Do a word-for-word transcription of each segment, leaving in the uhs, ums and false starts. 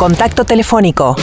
contacto telefónico.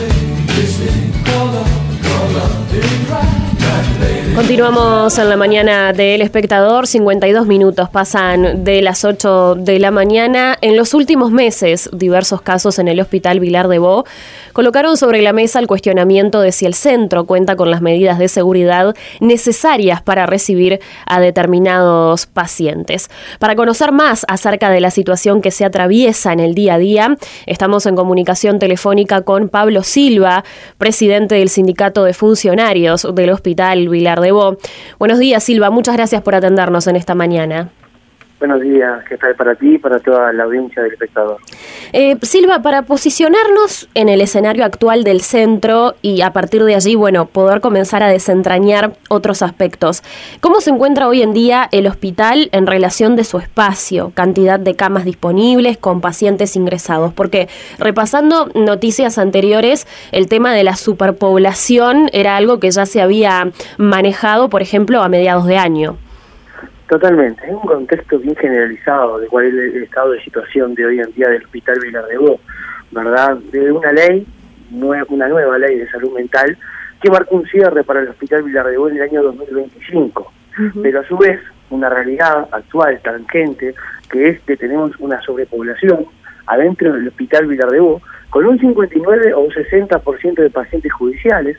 Continuamos en la mañana del Espectador, cincuenta y dos minutos pasan de las ocho de la mañana. En los últimos meses, diversos casos en el Hospital Vilar de Bo colocaron sobre la mesa el cuestionamiento de si el centro cuenta con las medidas de seguridad necesarias para recibir a determinados pacientes. Para conocer más acerca de la situación que se atraviesa en el día a día, estamos en comunicación telefónica con Pablo Silva, presidente del Sindicato de Funcionarios del Hospital Vilar de Bo. Buenos días, Silva, muchas gracias por atendernos en esta mañana. Buenos días, ¿qué tal para ti y para toda la audiencia del Espectador? Eh, Silva, para posicionarnos en el escenario actual del centro y a partir de allí, bueno, poder comenzar a desentrañar otros aspectos. ¿Cómo se encuentra hoy en día el hospital en relación de su espacio, cantidad de camas disponibles con pacientes ingresados? Porque repasando noticias anteriores, el tema de la superpoblación era algo que ya se había manejado, por ejemplo, a mediados de año. Totalmente, es un contexto bien generalizado de cuál es el estado de situación de hoy en día del Hospital Vilar de Bo, ¿verdad? De una ley, una nueva ley de salud mental que marcó un cierre para el Hospital Vilar de Bo en el año dos mil veinticinco, uh-huh. Pero a su vez una realidad actual, tangente, que es que tenemos una sobrepoblación adentro del Hospital Vilar de Bo con un cincuenta y nueve o un sesenta por ciento de pacientes judiciales,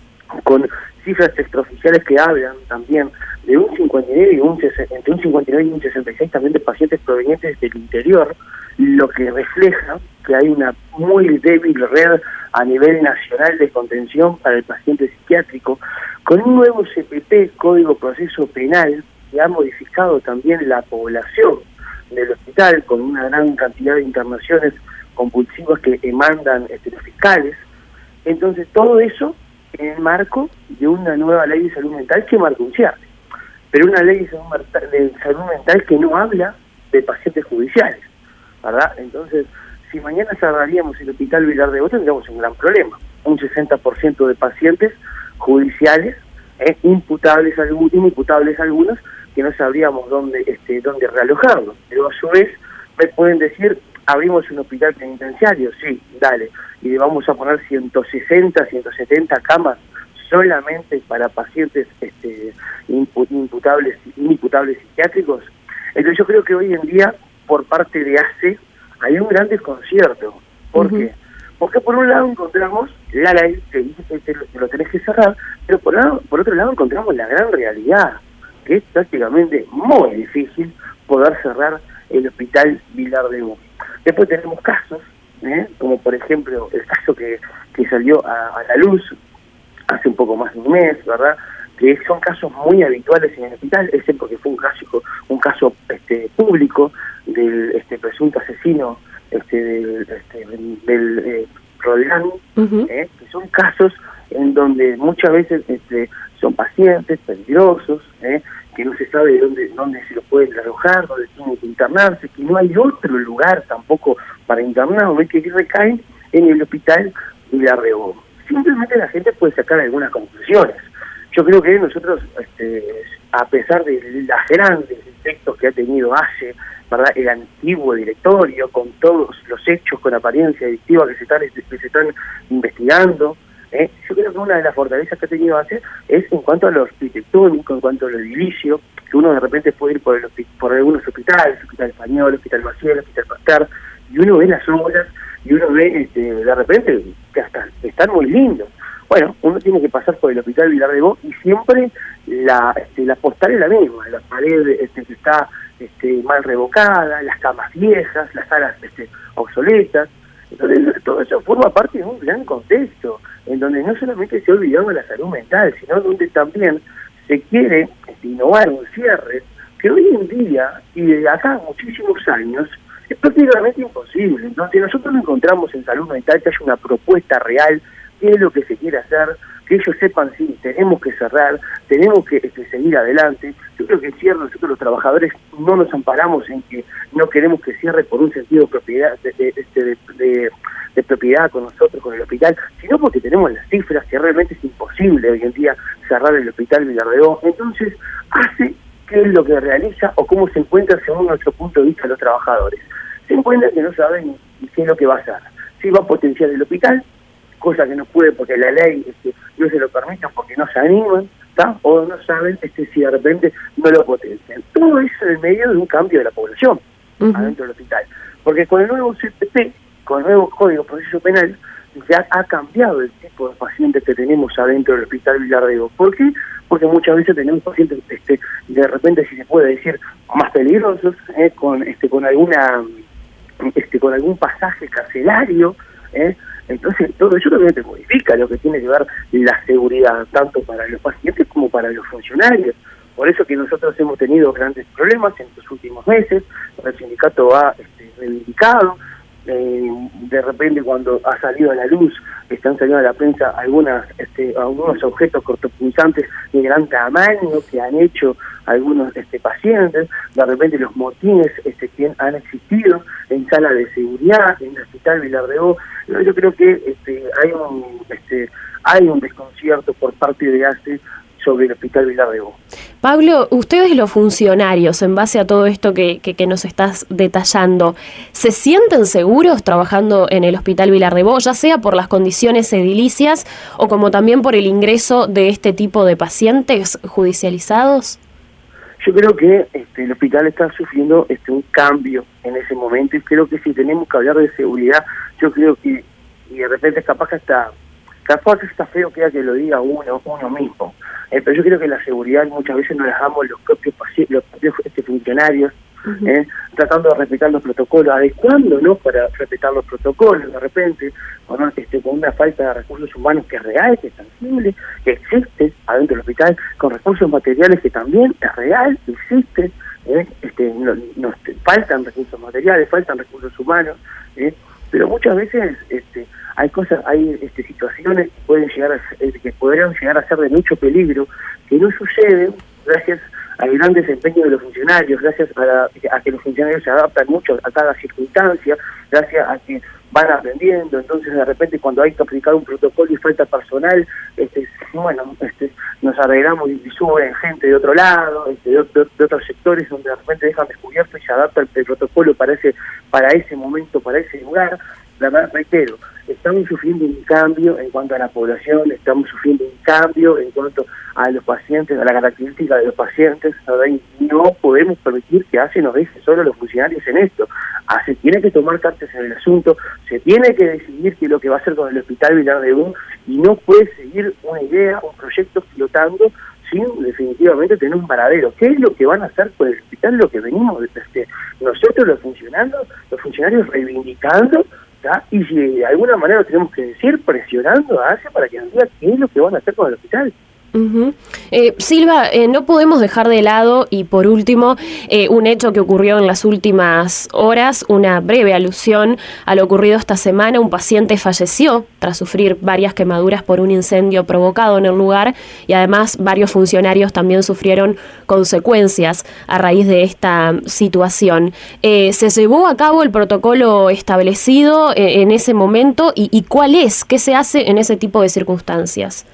con cifras extraoficiales que hablan también de un cincuenta y nueve y un entre un cincuenta y nueve y un sesenta y seis también de pacientes provenientes del interior, lo que refleja que hay una muy débil red a nivel nacional de contención para el paciente psiquiátrico, con un nuevo C P P, Código Proceso Penal, que ha modificado también la población del hospital, con una gran cantidad de internaciones compulsivas que mandan este, los fiscales. Entonces todo eso en el marco de una nueva ley de salud mental que marca un cierre, pero una ley de salud, de salud mental que no habla de pacientes judiciales, ¿verdad? Entonces, si mañana cerraríamos el Hospital Vilar de Bo, tendríamos un gran problema, un sesenta por ciento de pacientes judiciales, eh, imputables algunos, inimputables algunos, que no sabríamos dónde, este, dónde realojarlos, pero a su vez me pueden decir, abrimos un hospital penitenciario, sí, dale, y le vamos a poner ciento sesenta, ciento setenta camas solamente para pacientes este, imputables, inimputables psiquiátricos. Entonces yo creo que hoy en día, por parte de A C E, hay un gran desconcierto. ¿Por uh-huh. qué? Porque por un lado encontramos la ley que dice que te lo, te lo tenés que cerrar, pero por, lado, por otro lado encontramos la gran realidad, que es prácticamente muy difícil poder cerrar el Hospital Vilar de Bo. Después tenemos casos, ¿eh? como por ejemplo el caso que, que salió a, a la luz hace un poco más de un mes, ¿verdad? Que son casos muy habituales en el hospital, ese porque fue un caso, un caso este, público del este, presunto asesino este, del, este, del eh, Roldán, uh-huh. ¿eh? que son casos en donde muchas veces este, son pacientes peligrosos, ¿eh? que no se sabe dónde dónde se los pueden alojar, dónde tienen que internarse, que no hay otro lugar tampoco para internarlos, ¿eh? que recaen en el Hospital Vilar de Bo. Simplemente la gente puede sacar algunas conclusiones. Yo creo que nosotros, este, a pesar de las grandes efectos que ha tenido A C E, ¿verdad? El antiguo directorio, con todos los hechos con apariencia delictiva que se están, que se están investigando, ¿eh? yo creo que una de las fortalezas que ha tenido A C E es en cuanto a lo arquitectónico, en cuanto a lo edilicio, que uno de repente puede ir por, el, por algunos hospitales, Hospital Español, Hospital Maciel, Hospital Pasteur, y uno ve las obras, y uno ve este, de repente que hasta están muy lindos. Bueno, uno tiene que pasar por el Hospital Vilar de Bo y siempre la, este, la postal es la misma, la pared este, que está este, mal revocada, las camas viejas, las salas este, obsoletas. Entonces todo eso forma parte de un gran contexto, en donde no solamente se ha olvidado la salud mental, sino donde también se quiere este, innovar un cierre que hoy en día, y de acá a muchísimos años, es prácticamente imposible. Entonces nosotros no encontramos en salud mental que haya una propuesta real, qué es lo que se quiere hacer, que ellos sepan si sí, tenemos que cerrar, tenemos que este, seguir adelante. Yo creo que el cierre, nosotros los trabajadores no nos amparamos en que no queremos que cierre por un sentido de propiedad de, de, de, de, de propiedad con nosotros, con el hospital, sino porque tenemos las cifras que realmente es imposible hoy en día cerrar el Hospital Vilar de Bo. Entonces, hace qué es lo que realiza o cómo se encuentra según nuestro punto de vista los trabajadores. Se encuentra que no saben qué es lo que va a hacer. sí va a potenciar el hospital, cosa que no puede porque la ley este, no se lo permite, porque no se animan, ¿tá? O no saben este, si de repente no lo potencian. Todo eso en el medio de un cambio de la población uh-huh. adentro del hospital. Porque con el nuevo C P P, con el nuevo Código de Proceso Penal, ya ha cambiado el tipo de pacientes que tenemos adentro del Hospital Vilar de Bo. ¿Por qué? Porque muchas veces tenemos pacientes, este, de repente, si se puede decir, más peligrosos, eh, con este, con alguna, este, con algún pasaje carcelario, eh. Entonces todo eso también te modifica lo que tiene que ver la seguridad, tanto para los pacientes como para los funcionarios. Por eso que nosotros hemos tenido grandes problemas en los últimos meses, el sindicato ha este, reivindicado. Eh, de repente cuando ha salido a la luz, están saliendo a la prensa algunas este, algunos objetos cortopunzantes de gran tamaño que han hecho algunos este, pacientes, de repente los motines este, que han existido en sala de seguridad, en el Hospital Vilar de Bo. Yo creo que este, hay un este, hay un desconcierto por parte de A C E sobre el Hospital Vilar de Bo. Pablo, ustedes los funcionarios, en base a todo esto que, que, que nos estás detallando, ¿se sienten seguros trabajando en el Hospital Vilar de Bo, ya sea por las condiciones edilicias o como también por el ingreso de este tipo de pacientes judicializados? Yo creo que este, el hospital está sufriendo este, un cambio en ese momento y creo que si tenemos que hablar de seguridad, yo creo que, y de repente capaz que está, capaz que está feo que, que lo diga uno, uno mismo, eh, pero yo creo que la seguridad muchas veces nos la damos los propios pacientes, los propios este, funcionarios, uh-huh. eh, tratando de respetar los protocolos, adecuándonos para respetar los protocolos, de repente, con, este, con una falta de recursos humanos que es real, que es tangible, que existe adentro del hospital, con recursos materiales que también es real, existe, eh, este, no, no, faltan recursos materiales, faltan recursos humanos, eh, pero muchas veces este, hay cosas, hay este, situaciones que pueden llegar a, que podrían llegar a ser de mucho peligro, que no suceden gracias al gran desempeño de los funcionarios, gracias a, la, a que los funcionarios se adaptan mucho a cada circunstancia, gracias a que van aprendiendo. Entonces de repente cuando hay que aplicar un protocolo y falta personal, este, bueno, este, nos arreglamos y suben gente de otro lado, este, de, de, de otros sectores donde de repente dejan descubierto y se adapta el, el protocolo para ese, para ese momento, para ese lugar. La verdad, reitero, estamos sufriendo un cambio en cuanto a la población, estamos sufriendo un cambio en cuanto a los pacientes, a la característica de los pacientes, ¿verdad? Y no podemos permitir que A C E nos deje solo a los funcionarios en esto. A C E tiene que tomar cartas en el asunto, se tiene que decidir qué es lo que va a hacer con el Hospital Vilar de Bo, y no puede seguir una idea, un proyecto flotando sin definitivamente tener un paradero. ¿Qué es lo que van a hacer con el hospital? Lo que venimos desde nosotros los funcionarios, los funcionarios reivindicando, ¿tá? Y si de alguna manera lo tenemos que decir, presionando a A C E para que nos diga qué es lo que van a hacer con el hospital. Uh-huh. Eh, Silva, eh, no podemos dejar de lado, y por último, eh, un hecho que ocurrió en las últimas horas, una breve alusión a lo ocurrido esta semana. Un paciente falleció tras sufrir varias quemaduras por un incendio provocado en el lugar, y además varios funcionarios también sufrieron consecuencias a raíz de esta situación. Eh, ¿Se llevó a cabo el protocolo establecido eh, en ese momento? Y, ¿Y cuál es? ¿Qué se hace en ese tipo de circunstancias?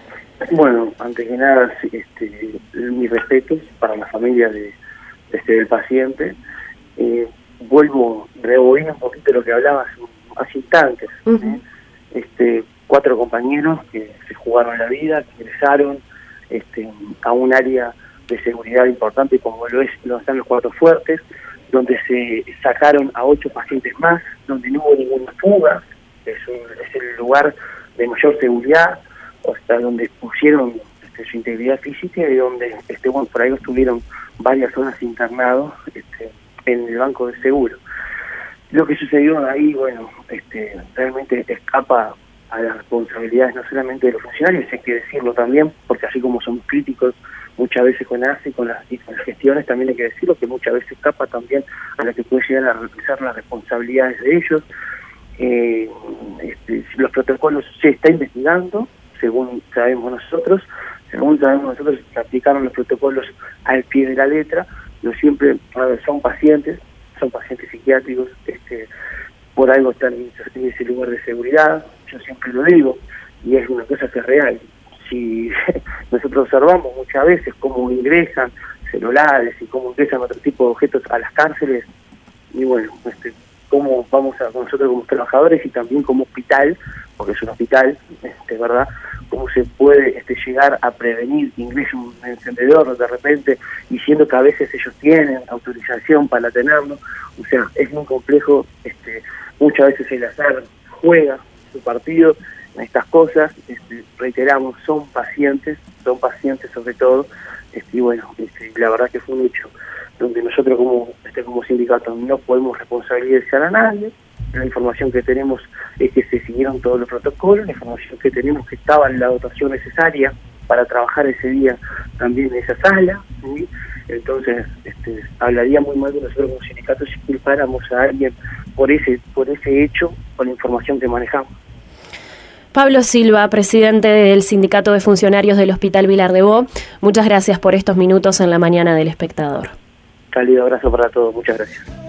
Bueno, antes que nada, este, mis respetos para la familia de, este, del paciente. Eh, vuelvo, rebobino un poquito lo que hablaba hace, hace instantes. Uh-huh. ¿eh? este, cuatro compañeros que se jugaron la vida, que ingresaron este, a un área de seguridad importante como lo es, lo están los Cuatro Fuertes, donde se sacaron a ocho pacientes más, donde no hubo ninguna fuga, es, un, es el lugar de mayor seguridad, hasta donde pusieron este, su integridad física, y donde este, bueno, por ahí estuvieron varias horas internados este, en el banco de seguro. Lo que sucedió ahí, bueno, este, realmente escapa a las responsabilidades no solamente de los funcionarios, hay que decirlo también, porque así como somos críticos muchas veces con A C E, con las, y con las gestiones, también hay que decirlo que muchas veces escapa también a la que puede llegar a realizar las responsabilidades de ellos. Eh, este, los protocolos se está investigando, según sabemos nosotros, según sabemos nosotros, se aplicaron los protocolos al pie de la letra, no siempre a ver, son pacientes, son pacientes psiquiátricos, este, por algo están en ese lugar de seguridad, yo siempre lo digo, y es una cosa que es real. Si nosotros observamos muchas veces cómo ingresan celulares y cómo ingresan otro tipo de objetos a las cárceles, y bueno, este, cómo vamos a, nosotros como trabajadores y también como hospital, porque es un hospital, este, ¿verdad?, cómo se puede este, llegar a prevenir que ingrese un encendedor de repente, diciendo que a veces ellos tienen autorización para tenerlo. O sea, es muy complejo, este, muchas veces el azar juega su partido en estas cosas. Este, reiteramos, son pacientes, son pacientes sobre todo, este, y bueno, este, la verdad que fue un hecho donde nosotros como, este, como sindicato no podemos responsabilizar a nadie. La información que tenemos es que se siguieron todos los protocolos, la información que tenemos que estaba en la dotación necesaria para trabajar ese día también en esa sala, ¿sí? Entonces este, hablaría muy mal de nosotros como sindicato si culpáramos a alguien por ese, por ese hecho, por la información que manejamos. Pablo Silva, presidente del Sindicato de Funcionarios del Hospital Vilar de Bo, muchas gracias por estos minutos en la mañana del Espectador. Cálido abrazo para todos, muchas gracias.